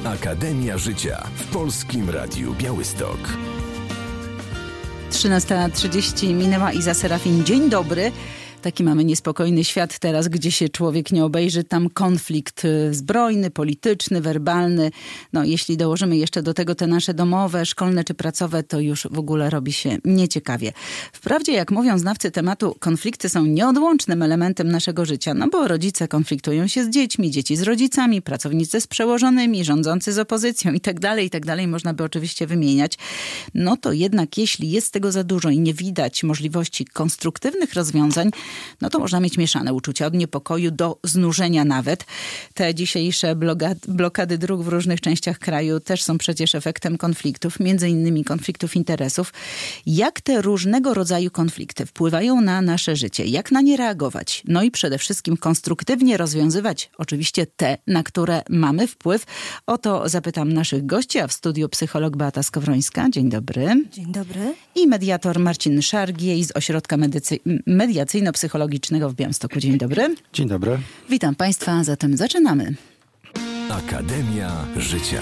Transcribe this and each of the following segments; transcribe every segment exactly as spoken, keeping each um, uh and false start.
Akademia Życia w Polskim Radiu Białystok. trzynasta trzydzieści minęła. Iza Serafin. Dzień dobry. Taki mamy niespokojny świat teraz, gdzie się człowiek nie obejrzy. Tam konflikt zbrojny, polityczny, werbalny. No, jeśli dołożymy jeszcze do tego te nasze domowe, szkolne czy pracowe, to już w ogóle robi się nieciekawie. Wprawdzie, jak mówią znawcy tematu, konflikty są nieodłącznym elementem naszego życia, no bo rodzice konfliktują się z dziećmi, dzieci z rodzicami, pracownicy z przełożonymi, rządzący z opozycją i tak dalej, i tak dalej. Można by oczywiście wymieniać. No to jednak, jeśli jest tego za dużo i nie widać możliwości konstruktywnych rozwiązań, no to można mieć mieszane uczucia, od niepokoju do znużenia nawet. Te dzisiejsze blokady dróg w różnych częściach kraju też są przecież efektem konfliktów, między innymi konfliktów interesów. Jak te różnego rodzaju konflikty wpływają na nasze życie? Jak na nie reagować? No i przede wszystkim konstruktywnie rozwiązywać oczywiście te, na które mamy wpływ. O to zapytam naszych gości, a w studiu psycholog Beata Skowrońska. Dzień dobry. Dzień dobry. I mediator Marcin Szargiej z Ośrodka Medycy- Mediacyjno-Psychologicznego w Białymstoku. Dzień dobry. Dzień dobry. Witam Państwa, zatem zaczynamy. Akademia Życia.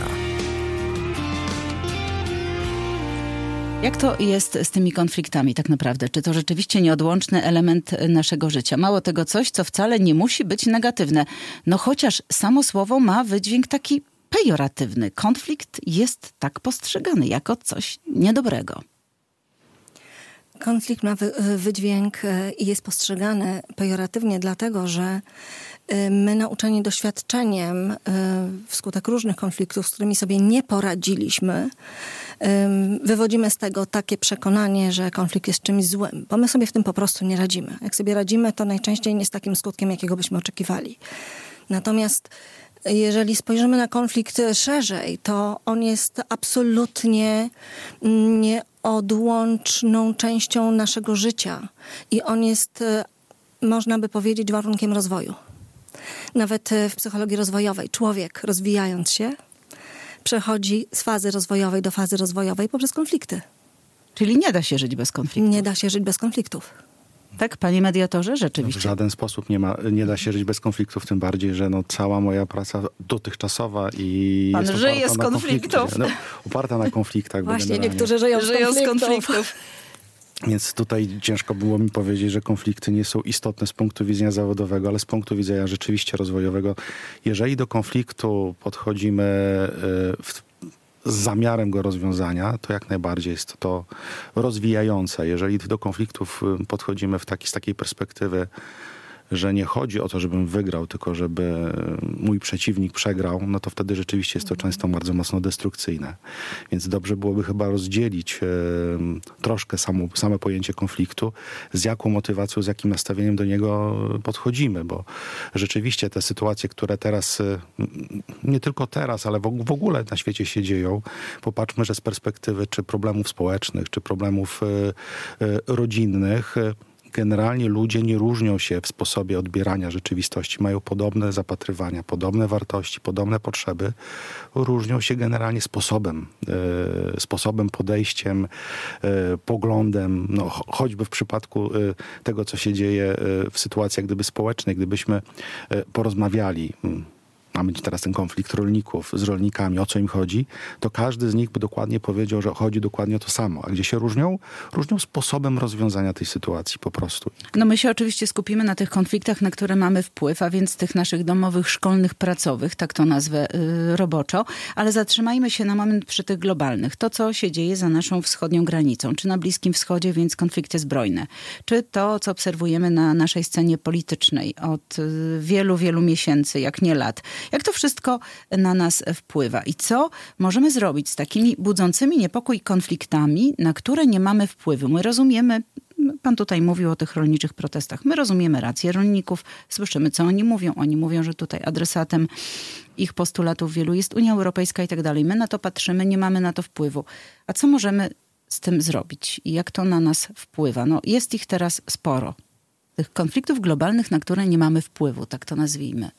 Jak to jest z tymi konfliktami tak naprawdę? Czy to rzeczywiście nieodłączny element naszego życia? Mało tego, coś, co wcale nie musi być negatywne. No chociaż samo słowo ma wydźwięk taki pejoratywny. Konflikt jest tak postrzegany jako coś niedobrego. Konflikt ma wy, wydźwięk i jest postrzegany pejoratywnie, dlatego że my, nauczeni doświadczeniem wskutek różnych konfliktów, z którymi sobie nie poradziliśmy, wywodzimy z tego takie przekonanie, że konflikt jest czymś złym, bo my sobie w tym po prostu nie radzimy. Jak sobie radzimy, to najczęściej nie z takim skutkiem, jakiego byśmy oczekiwali. Natomiast jeżeli spojrzymy na konflikt szerzej, to on jest absolutnie nieodłączną częścią naszego życia i on jest, można by powiedzieć, warunkiem rozwoju. Nawet w psychologii rozwojowej człowiek, rozwijając się, przechodzi z fazy rozwojowej do fazy rozwojowej poprzez konflikty. Czyli nie da się żyć bez konfliktów. Nie da się żyć bez konfliktów. Tak, panie mediatorze? Rzeczywiście. W żaden sposób nie, ma, nie da się żyć bez konfliktów, tym bardziej, że no, cała moja praca dotychczasowa i Pan jest żyje oparta z na konfliktów. No, oparta na konfliktach. Właśnie, niektórzy żyją, żyją z z konfliktów. konfliktów. Więc tutaj ciężko było mi powiedzieć, że konflikty nie są istotne z punktu widzenia zawodowego, ale z punktu widzenia rzeczywiście rozwojowego. Jeżeli do konfliktu podchodzimy w z zamiarem go rozwiązania, to jak najbardziej jest to rozwijające. Jeżeli do konfliktów podchodzimy w taki, z takiej perspektywy, że nie chodzi o to, żebym wygrał, tylko żeby mój przeciwnik przegrał, no to wtedy rzeczywiście jest to często bardzo mocno destrukcyjne. Więc dobrze byłoby chyba rozdzielić e, troszkę samo, same pojęcie konfliktu, z jaką motywacją, z jakim nastawieniem do niego podchodzimy, bo rzeczywiście te sytuacje, które teraz, e, nie tylko teraz, ale w, w ogóle na świecie się dzieją, popatrzmy, że z perspektywy czy problemów społecznych, czy problemów e, e, rodzinnych, e, generalnie ludzie nie różnią się w sposobie odbierania rzeczywistości. Mają podobne zapatrywania, podobne wartości, podobne potrzeby. Różnią się generalnie sposobem, e, sposobem, podejściem, e, poglądem. No, choćby w przypadku e, tego, co się dzieje e, w sytuacji jak gdyby społecznej, gdybyśmy e, porozmawiali, mamy teraz ten konflikt rolników z rolnikami, o co im chodzi, to każdy z nich by dokładnie powiedział, że chodzi dokładnie o to samo. A gdzie się różnią? Różnią sposobem rozwiązania tej sytuacji po prostu. No my się oczywiście skupimy na tych konfliktach, na które mamy wpływ, a więc tych naszych domowych, szkolnych, pracowych, tak to nazwę yy, roboczo, ale zatrzymajmy się na moment przy tych globalnych. To, co się dzieje za naszą wschodnią granicą, czy na Bliskim Wschodzie, więc konflikty zbrojne, czy to, co obserwujemy na naszej scenie politycznej od yy, wielu, wielu miesięcy, jak nie lat. Jak to wszystko na nas wpływa i co możemy zrobić z takimi budzącymi niepokój konfliktami, na które nie mamy wpływu? My rozumiemy, pan tutaj mówił o tych rolniczych protestach, my rozumiemy rację rolników, słyszymy, co oni mówią. Oni mówią, że tutaj adresatem ich postulatów wielu jest Unia Europejska i tak dalej. My na to patrzymy, nie mamy na to wpływu. A co możemy z tym zrobić i jak to na nas wpływa? No, jest ich teraz sporo. Tych konfliktów globalnych, na które nie mamy wpływu, tak to nazwijmy.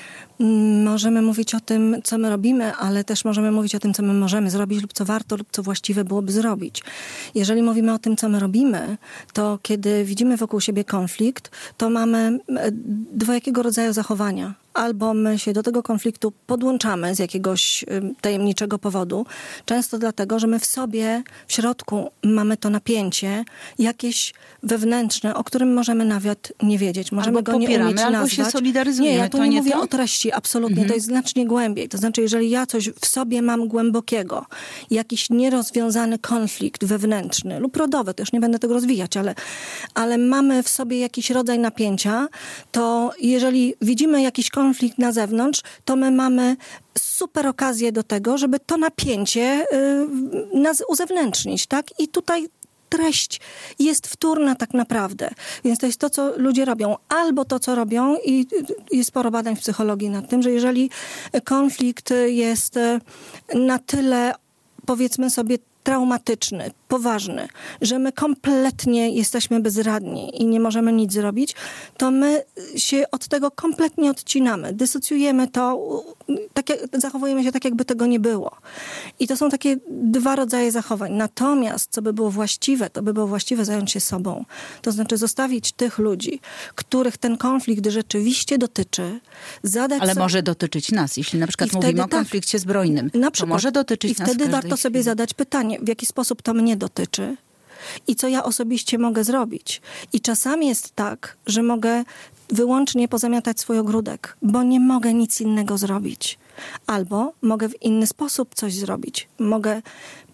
Możemy mówić o tym, co my robimy, ale też możemy mówić o tym, co my możemy zrobić lub co warto, lub co właściwe byłoby zrobić. Jeżeli mówimy o tym, co my robimy, to kiedy widzimy wokół siebie konflikt, to mamy dwojakiego rodzaju zachowania. albo my się do tego konfliktu podłączamy z jakiegoś tajemniczego powodu. Często dlatego, że my w sobie, w środku mamy to napięcie jakieś wewnętrzne, o którym możemy nawet nie wiedzieć. Możemy albo go nie popieramy, umieć albo nazwać. się solidaryzujemy. Nie, ja tu to nie, nie mówię to? o treści, absolutnie. Mhm. To jest znacznie głębiej. To znaczy, jeżeli ja coś w sobie mam głębokiego, jakiś nierozwiązany konflikt wewnętrzny lub rodowy, to już nie będę tego rozwijać, ale, ale mamy w sobie jakiś rodzaj napięcia, to jeżeli widzimy jakiś konflikt na zewnątrz, to my mamy super okazję do tego, żeby to napięcie y, nas uzewnętrznić, tak? I tutaj treść jest wtórna tak naprawdę. Więc to jest to, co ludzie robią. Albo to, co robią i jest sporo badań w psychologii nad tym, że jeżeli konflikt jest na tyle, powiedzmy sobie, traumatyczny, poważny, że my kompletnie jesteśmy bezradni i nie możemy nic zrobić, to my się od tego kompletnie odcinamy. Dysocjujemy to, tak jak, zachowujemy się tak, jakby tego nie było. I to są takie dwa rodzaje zachowań. Natomiast, co by było właściwe, to by było właściwe zająć się sobą. To znaczy zostawić tych ludzi, których ten konflikt rzeczywiście dotyczy, zadać Ale sobie... może dotyczyć nas. Jeśli na przykład I wtedy mówimy o tak. konflikcie zbrojnym, Na to przykład. może dotyczyć I nas wtedy w każdej warto sobie chwili. zadać pytanie, w jaki sposób to mnie dotyczy i co ja osobiście mogę zrobić. I czasami jest tak, że mogę wyłącznie pozamiatać swój ogródek, bo nie mogę nic innego zrobić. Albo mogę w inny sposób coś zrobić. Mogę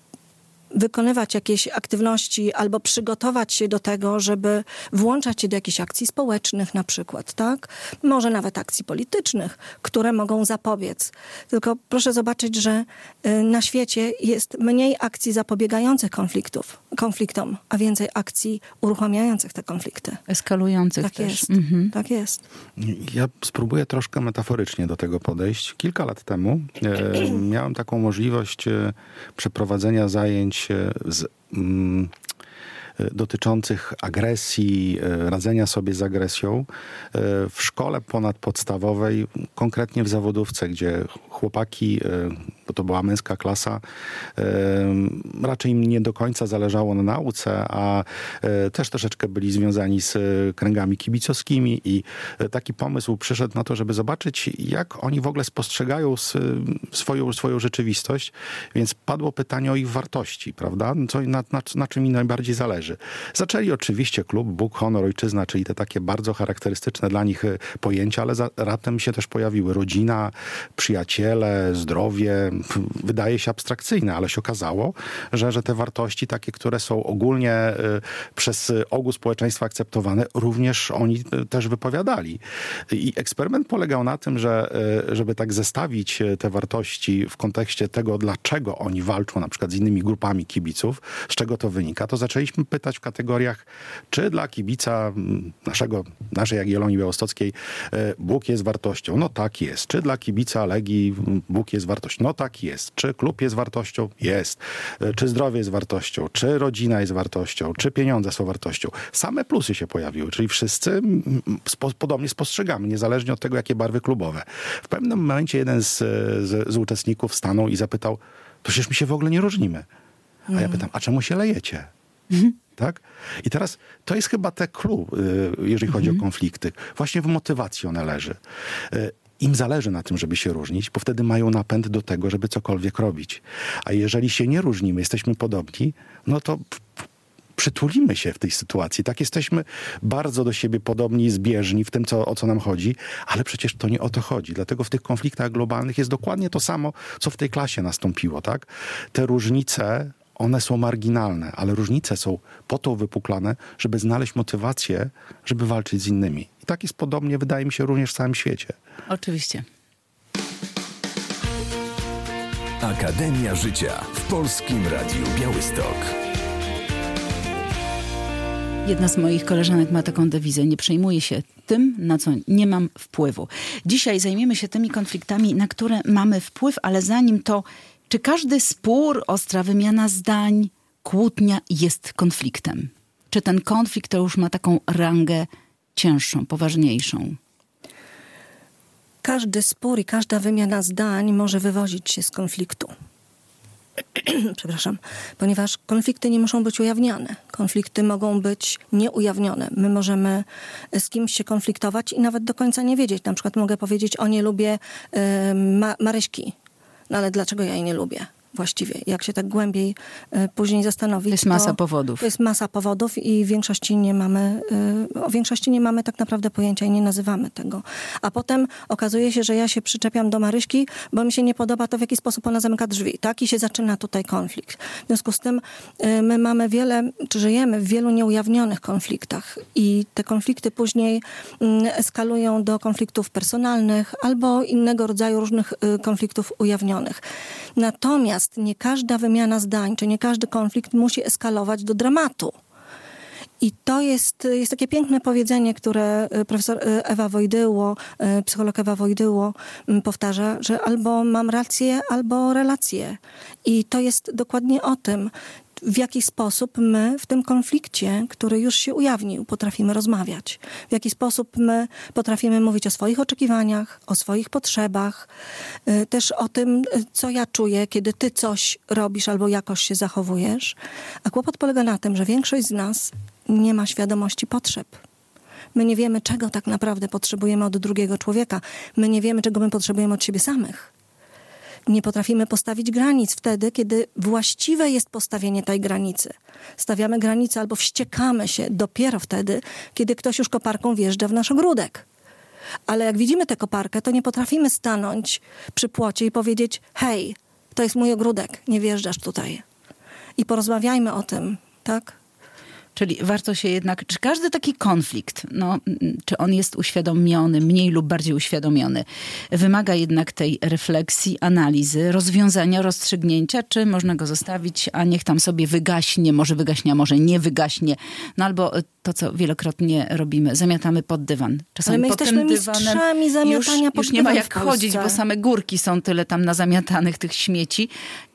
wykonywać jakieś aktywności albo przygotować się do tego, żeby włączać się do jakichś akcji społecznych na przykład, tak? Może nawet akcji politycznych, które mogą zapobiec. Tylko proszę zobaczyć, że y, na świecie jest mniej akcji zapobiegających konfliktów, konfliktom, a więcej akcji uruchamiających te konflikty. Eskalujących Tak też. jest, Mhm. tak jest. Ja spróbuję troszkę metaforycznie do tego podejść. Kilka lat temu e, miałem taką możliwość e, przeprowadzenia zajęć e, z, mm, e, dotyczących agresji, e, radzenia sobie z agresją e, w szkole ponadpodstawowej, konkretnie w zawodówce, gdzie chłopaki, e, bo to była męska klasa, e, raczej im nie do końca zależało na nauce, a e, też troszeczkę byli związani z e, kręgami kibicowskimi i e, taki pomysł przyszedł na to, żeby zobaczyć, jak oni w ogóle spostrzegają s, swoją, swoją rzeczywistość, więc padło pytanie o ich wartości, prawda? Co, na, na, na czym im najbardziej zależy. Zaczęli oczywiście klub, Bóg, honor, ojczyzna, czyli te takie bardzo charakterystyczne dla nich e, pojęcia, ale za, raptem się też pojawiły rodzina, przyjaciele, zdrowie, wydaje się abstrakcyjne, ale się okazało, że, że te wartości takie, które są ogólnie y, przez ogół społeczeństwa akceptowane, również oni y, też wypowiadali. I eksperyment polegał na tym, że y, żeby tak zestawić te wartości w kontekście tego, dlaczego oni walczą na przykład z innymi grupami kibiców, z czego to wynika, to zaczęliśmy pytać w kategoriach, czy dla kibica naszego, naszej Jagiellonii Białostockiej y, Bóg jest wartością? No tak jest. Czy dla kibica Legii Bóg jest wartością? No tak jest. Czy klub jest wartością? Jest. Czy zdrowie jest wartością? Czy rodzina jest wartością? Czy pieniądze są wartością? Same plusy się pojawiły, czyli wszyscy spo, podobnie spostrzegamy, niezależnie od tego, jakie barwy klubowe. W pewnym momencie jeden z, z, z uczestników stanął i zapytał, przecież my się w ogóle nie różnimy. A ja pytam, a czemu się lejecie? Mhm. Tak? I teraz to jest chyba te clue, jeżeli chodzi mhm. o konflikty. Właśnie w motywacji one leży. Im zależy na tym, żeby się różnić, bo wtedy mają napęd do tego, żeby cokolwiek robić. A jeżeli się nie różnimy, jesteśmy podobni, no to przytulimy się w tej sytuacji. Tak, jesteśmy bardzo do siebie podobni, zbieżni w tym, co, o co nam chodzi, ale przecież to nie o to chodzi. Dlatego w tych konfliktach globalnych jest dokładnie to samo, co w tej klasie nastąpiło. Tak? Te różnice, one są marginalne, ale różnice są po to wypuklane, żeby znaleźć motywację, żeby walczyć z innymi. I tak jest podobnie, wydaje mi się, również w całym świecie. Oczywiście. Akademia Życia w Polskim Radiu Białystok. Jedna z moich koleżanek ma taką dewizę: nie przejmuję się tym, na co nie mam wpływu. Dzisiaj zajmiemy się tymi konfliktami, na które mamy wpływ, ale zanim to, czy każdy spór, ostra wymiana zdań, kłótnia jest konfliktem? Czy ten konflikt to już ma taką rangę cięższą, poważniejszą? Każdy spór i każda wymiana zdań może wywozić się z konfliktu. przepraszam, ponieważ konflikty nie muszą być ujawniane. Konflikty mogą być nieujawnione. My możemy z kimś się konfliktować i nawet do końca nie wiedzieć. Na przykład mogę powiedzieć, o nie lubię y, ma- Maryśki. No ale dlaczego ja jej nie lubię? Właściwie, jak się tak głębiej y, później zastanowić. To jest masa to, powodów. To jest masa powodów i w większości nie mamy, y, o większości nie mamy tak naprawdę pojęcia i nie nazywamy tego. A potem okazuje się, że ja się przyczepiam do Maryśki, bo mi się nie podoba to, w jaki sposób ona zamyka drzwi, tak? I się zaczyna tutaj konflikt. W związku z tym y, my mamy wiele, czy żyjemy w wielu nieujawnionych konfliktach i te konflikty później y, eskalują do konfliktów personalnych albo innego rodzaju różnych y, konfliktów ujawnionych. Natomiast nie każda wymiana zdań, czy nie każdy konflikt musi eskalować do dramatu. I to jest, jest takie piękne powiedzenie, które profesor Ewa Wojdyło, psycholog Ewa Wojdyło powtarza, że albo mam rację, albo relacje. I to jest dokładnie o tym, w jaki sposób my w tym konflikcie, który już się ujawnił, potrafimy rozmawiać. W jaki sposób my potrafimy mówić o swoich oczekiwaniach, o swoich potrzebach, też o tym, co ja czuję, kiedy ty coś robisz albo jakoś się zachowujesz. A kłopot polega na tym, że większość z nas nie ma świadomości potrzeb. My nie wiemy, czego tak naprawdę potrzebujemy od drugiego człowieka. My nie wiemy, czego my potrzebujemy od siebie samych. Nie potrafimy postawić granic wtedy, kiedy właściwe jest postawienie tej granicy. Stawiamy granicę albo wściekamy się dopiero wtedy, kiedy ktoś już koparką wjeżdża w nasz ogródek. Ale jak widzimy tę koparkę, to nie potrafimy stanąć przy płocie i powiedzieć: hej, to jest mój ogródek, nie wjeżdżasz tutaj. I porozmawiajmy o tym, tak? Czyli warto się jednak, czy każdy taki konflikt, no, czy on jest uświadomiony, mniej lub bardziej uświadomiony, wymaga jednak tej refleksji, analizy, rozwiązania, rozstrzygnięcia, czy można go zostawić, a niech tam sobie wygaśnie, może wygaśnie, a może nie wygaśnie, no albo to, co wielokrotnie robimy, zamiatamy pod dywan. Czasami Ale my pod jesteśmy tym dywanem mistrzami zamiatania już, pod już nie ma dywan jak w Polsce. chodzić, bo same górki są tyle tam nazamiatanych tych śmieci.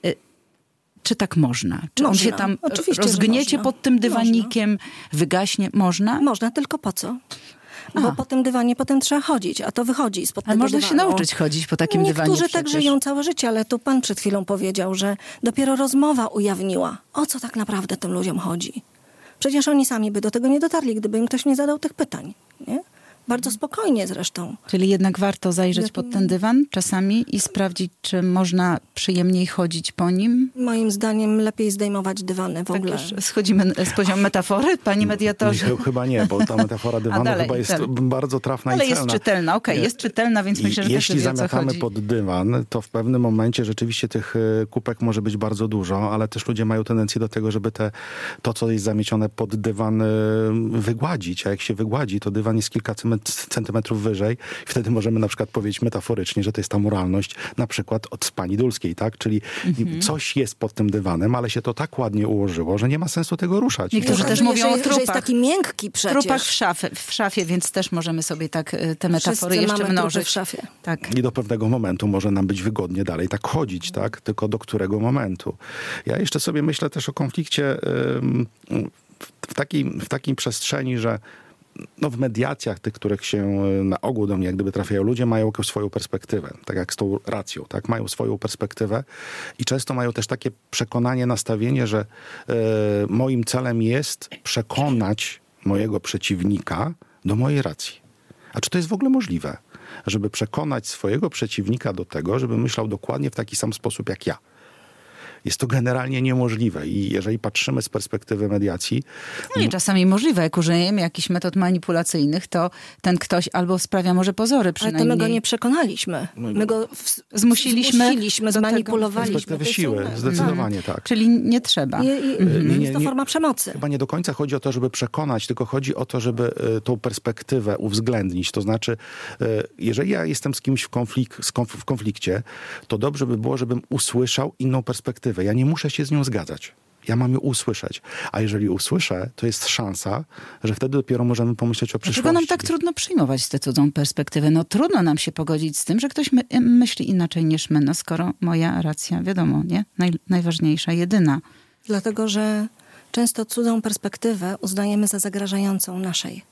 Czy tak można? Czy można. on się tam Oczywiście, rozgniecie można. pod tym dywanikiem, można. Wygaśnie? Można? Można, tylko po co? Bo a. po tym dywanie potem trzeba chodzić, a to wychodzi spod ale tego można dywanu. się nauczyć chodzić po takim Niektórzy dywanie. Niektórzy tak żyją całe życie, ale tu pan przed chwilą powiedział, że dopiero rozmowa ujawniła, o co tak naprawdę tym ludziom chodzi. Przecież oni sami by do tego nie dotarli, gdyby im ktoś nie zadał tych pytań, nie? Bardzo spokojnie zresztą. Czyli jednak warto zajrzeć pod ten dywan czasami i sprawdzić, czy można przyjemniej chodzić po nim? Moim zdaniem lepiej zdejmować dywany w tak ogóle. Już schodzimy z poziomu metafory, pani mediatorze? Nie, chyba nie, bo ta metafora dywanu dalej, chyba jest dalej. bardzo trafna ale i celna. Ale jest czytelna, okej, okay, jest czytelna, więc myślę, że jeśli każdy wie, o co zamiatamy chodzi. pod dywan, to w pewnym momencie rzeczywiście tych kubek może być bardzo dużo, ale też ludzie mają tendencję do tego, żeby te, to, co jest zamiecione pod dywan, wygładzić. A jak się wygładzi, to dywan jest kilka centymetrów wyżej. Wtedy możemy na przykład powiedzieć metaforycznie, że to jest ta moralność na przykład od pani Dulskiej, tak? Czyli mhm. coś jest pod tym dywanem, ale się to tak ładnie ułożyło, że nie ma sensu tego ruszać. Niektórzy też mówią że, o trupach. Że jest taki miękki przecież. Trupach w szafie, w szafie, więc też możemy sobie tak te metafory Wszyscy jeszcze mamy mnożyć. w szafie. Tak. I do pewnego momentu może nam być wygodnie dalej tak chodzić, tak? Tylko do którego momentu. Ja jeszcze sobie myślę też o konflikcie w takiej, w takiej przestrzeni, że no w mediacjach tych, których się na ogół do mnie jak gdyby trafiają, ludzie mają jakąś swoją perspektywę, tak jak z tą racją, tak? Mają swoją perspektywę i często mają też takie przekonanie, nastawienie, że e, moim celem jest przekonać mojego przeciwnika do mojej racji. A czy to jest w ogóle możliwe? Żeby przekonać swojego przeciwnika do tego, żeby myślał dokładnie w taki sam sposób jak ja. Jest to generalnie niemożliwe i jeżeli patrzymy z perspektywy mediacji... No i czasami możliwe, jak użyjemy jakichś metod manipulacyjnych, to ten ktoś albo sprawia może pozory przynajmniej. Ale to my go nie przekonaliśmy. My go w... zmusiliśmy, zmusiliśmy zmanipulowaliśmy. Z perspektywy siły, zdecydowanie hmm. tak. Czyli nie trzeba. I, i, mhm. nie, nie, jest to forma przemocy. Chyba nie do końca chodzi o to, żeby przekonać, tylko chodzi o to, żeby y, tą perspektywę uwzględnić. To znaczy, y, jeżeli ja jestem z kimś w, konflik- z konf- w konflikcie, to dobrze by było, żebym usłyszał inną perspektywę. Ja nie muszę się z nią zgadzać. Ja mam ją usłyszeć. A jeżeli usłyszę, to jest szansa, że wtedy dopiero możemy pomyśleć o przyszłości. Dlaczego nam tak trudno przyjmować tę cudzą perspektywę? No trudno nam się pogodzić z tym, że ktoś my, myśli inaczej niż my, no skoro moja racja, wiadomo, nie? Naj, najważniejsza, jedyna. Dlatego, że często cudzą perspektywę uznajemy za zagrażającą naszej.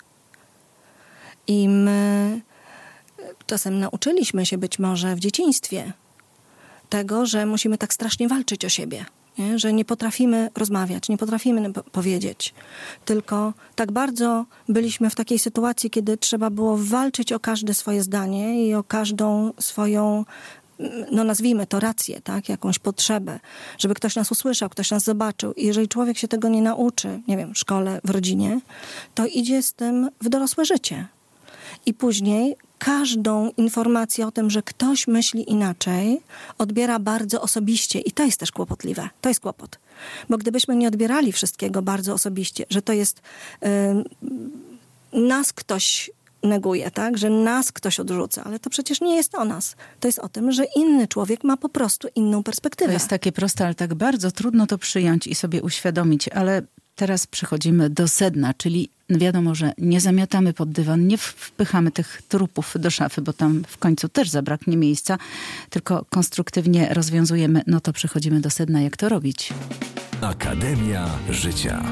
I my czasem nauczyliśmy się być może w dzieciństwie tego, że musimy tak strasznie walczyć o siebie. Nie? Że nie potrafimy rozmawiać, nie potrafimy po- powiedzieć. Tylko tak bardzo byliśmy w takiej sytuacji, kiedy trzeba było walczyć o każde swoje zdanie i o każdą swoją, no nazwijmy to rację, tak? Jakąś potrzebę, żeby ktoś nas usłyszał, ktoś nas zobaczył. I jeżeli człowiek się tego nie nauczy, nie wiem, w szkole, w rodzinie, to idzie z tym w dorosłe życie. I później każdą informację o tym, że ktoś myśli inaczej, odbiera bardzo osobiście. I to jest też kłopotliwe. To jest kłopot. Bo gdybyśmy nie odbierali wszystkiego bardzo osobiście, że to jest... Yy, nas ktoś neguje, tak? Że nas ktoś odrzuca. Ale to przecież nie jest o nas. To jest o tym, że inny człowiek ma po prostu inną perspektywę. To jest takie proste, ale tak bardzo trudno to przyjąć i sobie uświadomić. Ale teraz przechodzimy do sedna, czyli wiadomo, że nie zamiatamy pod dywan, nie wpychamy tych trupów do szafy, bo tam w końcu też zabraknie miejsca, tylko konstruktywnie rozwiązujemy. No to przechodzimy do sedna, jak to robić. Akademia Życia.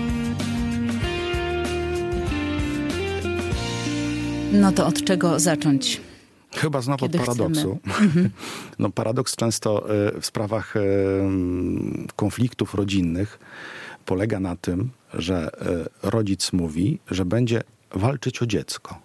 No to od czego zacząć? Chyba znowu od Kiedy paradoksu. No, paradoks często y, w sprawach y, konfliktów rodzinnych polega na tym, że y, rodzic mówi, że będzie walczyć o dziecko.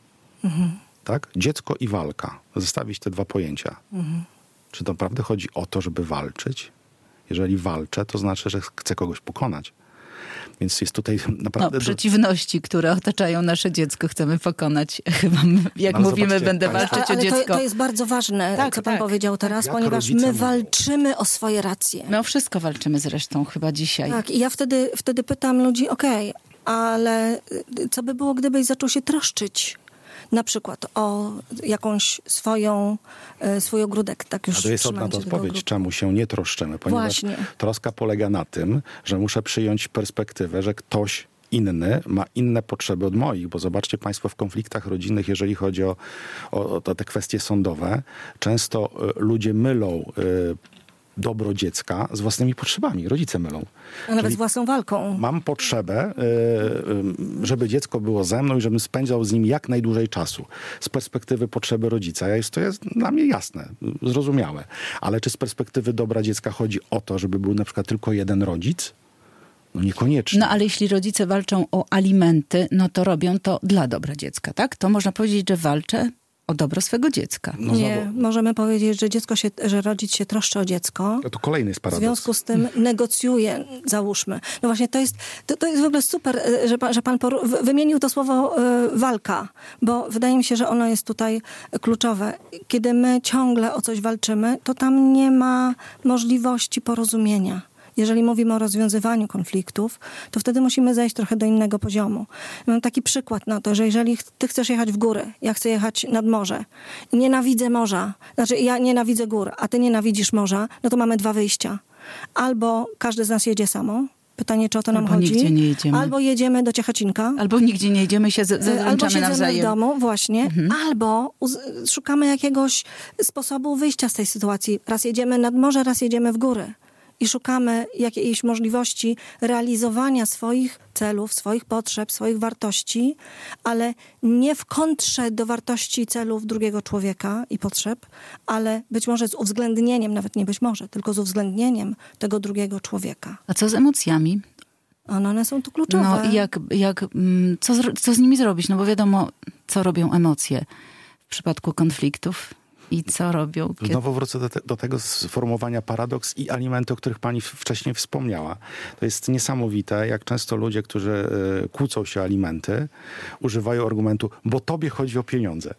Mhm. Tak? Dziecko i walka. Zestawić te dwa pojęcia. Mhm. Czy to naprawdę chodzi o to, żeby walczyć? Jeżeli walczę, to znaczy, że chcę kogoś pokonać. Więc jest tutaj naprawdę... No, przeciwności, które otaczają nasze dziecko, chcemy pokonać. Chyba, my, jak Ale mówimy, będę państwo... walczyć ale o dziecko. To, to jest bardzo ważne, tak, co pan tak. powiedział teraz, Jak ponieważ rodzice my mówią. walczymy o swoje racje. My o wszystko walczymy zresztą chyba dzisiaj. Tak, i ja wtedy, wtedy pytam ludzi, okej, okay, ale co by było, gdybyś zaczął się troszczyć na przykład o jakąś swoją, swój ogródek, tak już A to jest od trzymając nas się tego odpowiedź, ogródku. czemu się nie troszczymy. Ponieważ Właśnie. troska polega na tym, że muszę przyjąć perspektywę, że ktoś inny ma inne potrzeby od moich, bo zobaczcie państwo w konfliktach rodzinnych, jeżeli chodzi o, o, o te kwestie sądowe, często y, ludzie mylą y, dobro dziecka z własnymi potrzebami. Rodzice mylą. A nawet Czyli z własną walką. mam potrzebę, y, y, żeby dziecko było ze mną i żebym spędzał z nim jak najdłużej czasu. Z perspektywy potrzeby rodzica. Jest, to jest dla mnie jasne, zrozumiałe. Ale czy z perspektywy dobra dziecka chodzi o to, żeby był na przykład tylko jeden rodzic? No niekoniecznie. No ale jeśli rodzice walczą o alimenty, no to robią to dla dobra dziecka, tak? To można powiedzieć, że walczę o dobro swego dziecka. No nie, znowu, możemy powiedzieć, że dziecko się, że rodzic się troszczy o dziecko. to kolejny jest W paradoks. związku z tym negocjuje, załóżmy. No właśnie, to jest, to, to jest w ogóle super, że pan, że pan poru- wymienił to słowo y, walka, bo wydaje mi się, że ono jest tutaj kluczowe. Kiedy my ciągle o coś walczymy, to tam nie ma możliwości porozumienia. Jeżeli mówimy o rozwiązywaniu konfliktów, to wtedy musimy zejść trochę do innego poziomu. Mam taki przykład na to, że jeżeli ty chcesz jechać w góry, ja chcę jechać nad morze i nienawidzę morza, znaczy ja nienawidzę gór, a ty nienawidzisz morza, no to mamy dwa wyjścia. Albo każdy z nas jedzie samo, pytanie, czy o to nam Albo chodzi. nigdzie nie jedziemy. Albo jedziemy do Ciechocina. Albo nigdzie nie idziemy, się z- Albo zaręczamy siedzimy nawzajem. w domu, właśnie. Mhm. Albo uz- szukamy jakiegoś sposobu wyjścia z tej sytuacji. Raz jedziemy nad morze, raz jedziemy w góry. I szukamy jakiejś możliwości realizowania swoich celów, swoich potrzeb, swoich wartości, ale nie w kontrze do wartości i celów drugiego człowieka i potrzeb, ale być może z uwzględnieniem, nawet nie być może, tylko z uwzględnieniem tego drugiego człowieka. A co z emocjami? One, one są tu kluczowe. No i jak, jak, mm, co, zro- co z nimi zrobić? No bo wiadomo, co robią emocje w przypadku konfliktów. I co robią? Kiedy... Znowu wrócę do, te, do tego sformułowania paradoks i alimenty, o których pani wcześniej wspomniała. To jest niesamowite, jak często ludzie, którzy y, kłócą się o alimenty, używają argumentu, bo tobie chodzi o pieniądze.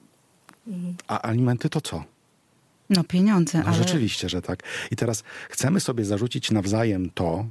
Mhm. A alimenty to co? No pieniądze, No ale... rzeczywiście, że tak. I teraz chcemy sobie zarzucić nawzajem to,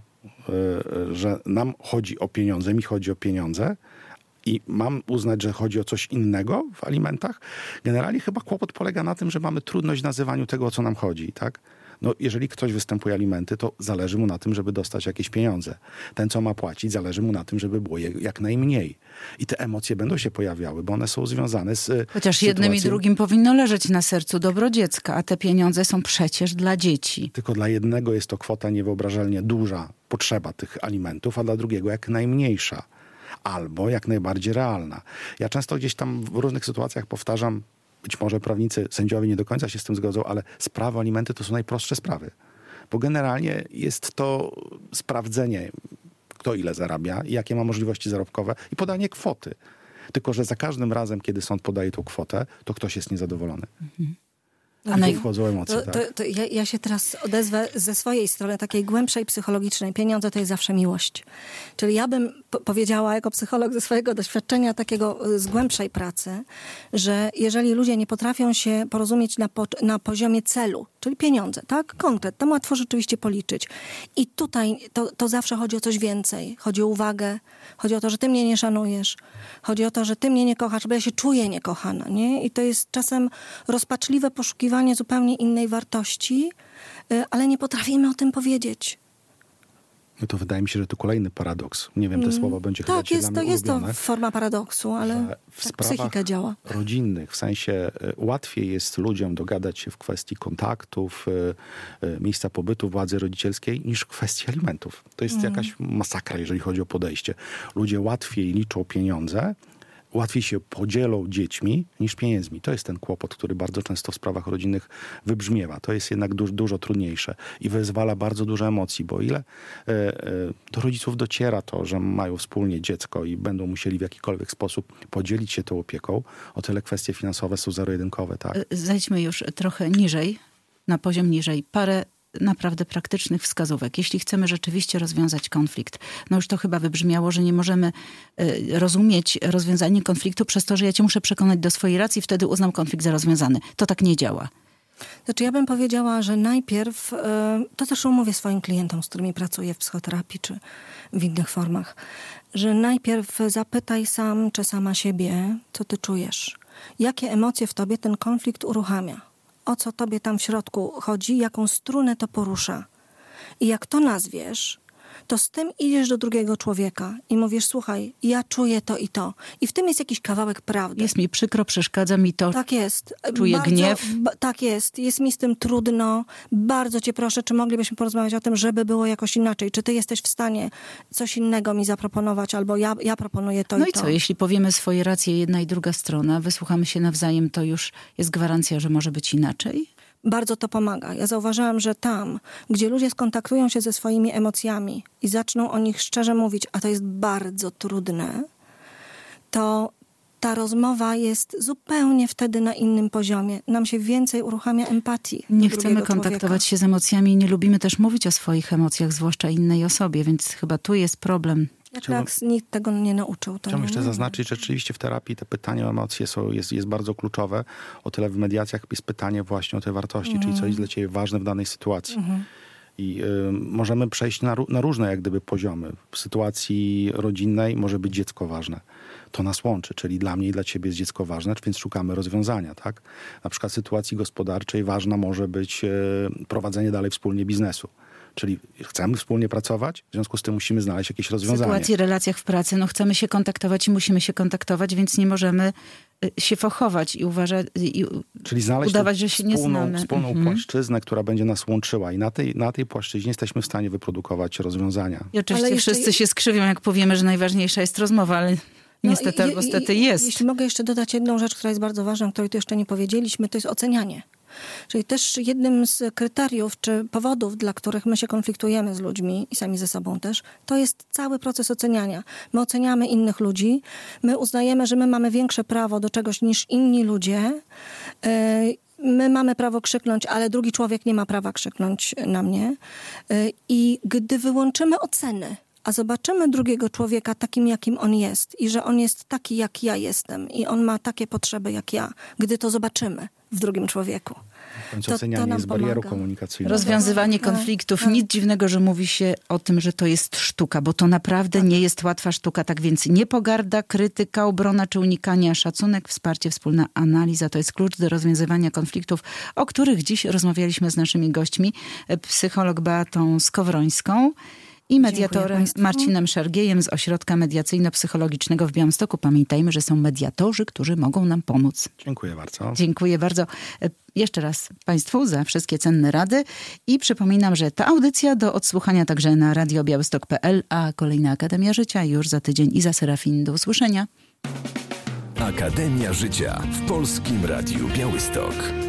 y, że nam chodzi o pieniądze, mi chodzi o pieniądze, i mam uznać, że chodzi o coś innego w alimentach? Generalnie chyba kłopot polega na tym, że mamy trudność w nazywaniu tego, o co nam chodzi, tak? No, jeżeli ktoś występuje alimenty, to zależy mu na tym, żeby dostać jakieś pieniądze. Ten, co ma płacić, zależy mu na tym, żeby było jak najmniej. I te emocje będą się pojawiały, bo one są związane z Chociaż jednym i drugim powinno leżeć na sercu dobro dziecka, a te pieniądze są przecież dla dzieci. Tylko dla jednego jest to kwota niewyobrażalnie duża, potrzeba tych alimentów, a dla drugiego jak najmniejsza. Albo jak najbardziej realna. Ja często gdzieś tam w różnych sytuacjach powtarzam, być może prawnicy, sędziowie nie do końca się z tym zgodzą, ale sprawy alimenty to są najprostsze sprawy. Bo generalnie jest to sprawdzenie, kto ile zarabia, jakie ma możliwości zarobkowe i podanie kwoty. Tylko że za każdym razem, kiedy sąd podaje tą kwotę, to ktoś jest niezadowolony. Mhm. No, a naj... wchodzą emocje, to, tak? to, to ja, ja się teraz odezwę ze swojej strony, takiej głębszej, psychologicznej. Pieniądze to jest zawsze miłość. Czyli ja bym po- powiedziała jako psycholog ze swojego doświadczenia takiego z głębszej pracy, że jeżeli ludzie nie potrafią się porozumieć na, po, na poziomie celu, czyli pieniądze, tak? Konkret, tam łatwo rzeczywiście policzyć. I tutaj to, to zawsze chodzi o coś więcej. Chodzi o uwagę, chodzi o to, że ty mnie nie szanujesz, chodzi o to, że ty mnie nie kochasz, bo ja się czuję niekochana, nie? I to jest czasem rozpaczliwe poszukiwanie zupełnie innej wartości, ale nie potrafimy o tym powiedzieć. No to wydaje mi się, że to kolejny paradoks. Nie wiem, te mm. słowa będzie tak, chyba jest, dla mnie to jest ulubione, to forma paradoksu, ale w tak psychika działa. rodzinnych, w sensie łatwiej jest ludziom dogadać się w kwestii kontaktów, y, y, miejsca pobytu władzy rodzicielskiej niż w kwestii alimentów. To jest mm. jakaś masakra, jeżeli chodzi o podejście. Ludzie łatwiej liczą pieniądze, łatwiej się podzielą dziećmi niż pieniędzmi. To jest ten kłopot, który bardzo często w sprawach rodzinnych wybrzmiewa. To jest jednak du- dużo trudniejsze i wyzwala bardzo dużo emocji, bo ile e, e, do rodziców dociera to, że mają wspólnie dziecko i będą musieli w jakikolwiek sposób podzielić się tą opieką, o tyle kwestie finansowe są zero-jedynkowe, tak? Zejdźmy już trochę niżej, na poziom niżej. Parę naprawdę praktycznych wskazówek. Jeśli chcemy rzeczywiście rozwiązać konflikt, no już to chyba wybrzmiało, że nie możemy y, rozumieć rozwiązanie konfliktu przez to, że ja cię muszę przekonać do swojej racji, wtedy uznam konflikt za rozwiązany. To tak nie działa. Znaczy ja bym powiedziała, że najpierw, y, to też mówię swoim klientom, z którymi pracuję w psychoterapii czy w innych formach, że najpierw zapytaj sam czy sama siebie, co ty czujesz. Jakie emocje w tobie ten konflikt uruchamia? O co tobie tam w środku chodzi, jaką strunę to porusza. I jak to nazwiesz, to z tym idziesz do drugiego człowieka i mówisz, słuchaj, ja czuję to i to. I w tym jest jakiś kawałek prawdy. Jest mi przykro, przeszkadza mi to. Tak jest. Czuję bardzo, gniew. B- tak jest. Jest mi z tym trudno. Bardzo cię proszę, czy moglibyśmy porozmawiać o tym, żeby było jakoś inaczej. Czy ty jesteś w stanie coś innego mi zaproponować, albo ja, ja proponuję to no i i to. co, jeśli powiemy swoje racje jedna i druga strona, wysłuchamy się nawzajem, to już jest gwarancja, że może być inaczej? Bardzo to pomaga. Ja zauważyłam, że tam, gdzie ludzie skontaktują się ze swoimi emocjami i zaczną o nich szczerze mówić, a to jest bardzo trudne, to ta rozmowa jest zupełnie wtedy na innym poziomie. Nam się więcej uruchamia empatii. Nie chcemy kontaktować człowieka. się z emocjami i nie lubimy też mówić o swoich emocjach, zwłaszcza innej osobie, więc chyba tu jest problem. Jak tak, nikt tego nie nauczył. To Chciałbym nie jeszcze zaznaczyć, że rzeczywiście w terapii te pytania o emocje są, jest, jest bardzo kluczowe. O tyle w mediacjach jest pytanie właśnie o te wartości, mm. czyli co jest dla ciebie ważne w danej sytuacji. Mm-hmm. I y, możemy przejść na, na różne jak gdyby poziomy. W sytuacji rodzinnej może być dziecko ważne. To nas łączy, czyli dla mnie i dla ciebie jest dziecko ważne, więc szukamy rozwiązania, tak? Na przykład w sytuacji gospodarczej ważna może być y, prowadzenie dalej wspólnie biznesu. Czyli chcemy wspólnie pracować, w związku z tym musimy znaleźć jakieś rozwiązanie. W sytuacji, relacjach w pracy, no chcemy się kontaktować i musimy się kontaktować, więc nie możemy się fochować i uważać, i Czyli znaleźć udawać, że się wspólną, nie znamy. wspólną mhm. płaszczyznę, która będzie nas łączyła i na tej, na tej płaszczyźnie jesteśmy w stanie wyprodukować rozwiązania. I oczywiście Ale jeszcze... wszyscy się skrzywią, jak powiemy, że najważniejsza jest rozmowa, ale niestety no, albo stety jest. Jeśli mogę jeszcze dodać jedną rzecz, która jest bardzo ważna, o której tu jeszcze nie powiedzieliśmy, to jest ocenianie. Czyli też jednym z kryteriów czy powodów, dla których my się konfliktujemy z ludźmi i sami ze sobą też, to jest cały proces oceniania. My oceniamy innych ludzi, my uznajemy, że my mamy większe prawo do czegoś niż inni ludzie. My mamy prawo krzyknąć, ale drugi człowiek nie ma prawa krzyknąć na mnie. I gdy wyłączymy oceny, a zobaczymy drugiego człowieka takim, jakim on jest i że on jest taki, jak ja jestem i on ma takie potrzeby, jak ja, gdy to zobaczymy w drugim człowieku. W końcu ocenianie jest barierą komunikacyjną. Rozwiązywanie konfliktów. tak. Nic dziwnego, że mówi się o tym, że to jest sztuka, bo to naprawdę tak. nie jest łatwa sztuka. Tak więc nie pogarda, krytyka, obrona czy unikanie, a szacunek, wsparcie, wspólna analiza to jest klucz do rozwiązywania konfliktów, o których dziś rozmawialiśmy z naszymi gośćmi. Psycholog Beatą Skowrońską i mediatorem Marcinem Szargiejem z Ośrodka Mediacyjno-Psychologicznego w Białymstoku. Pamiętajmy, że są mediatorzy, którzy mogą nam pomóc. Dziękuję bardzo. Dziękuję bardzo jeszcze raz Państwu za wszystkie cenne rady i przypominam, że ta audycja do odsłuchania także na radio białystok kropka p l, a kolejna Akademia Życia już za tydzień. Iza Serafin, do usłyszenia. Akademia Życia w Polskim Radiu Białystok.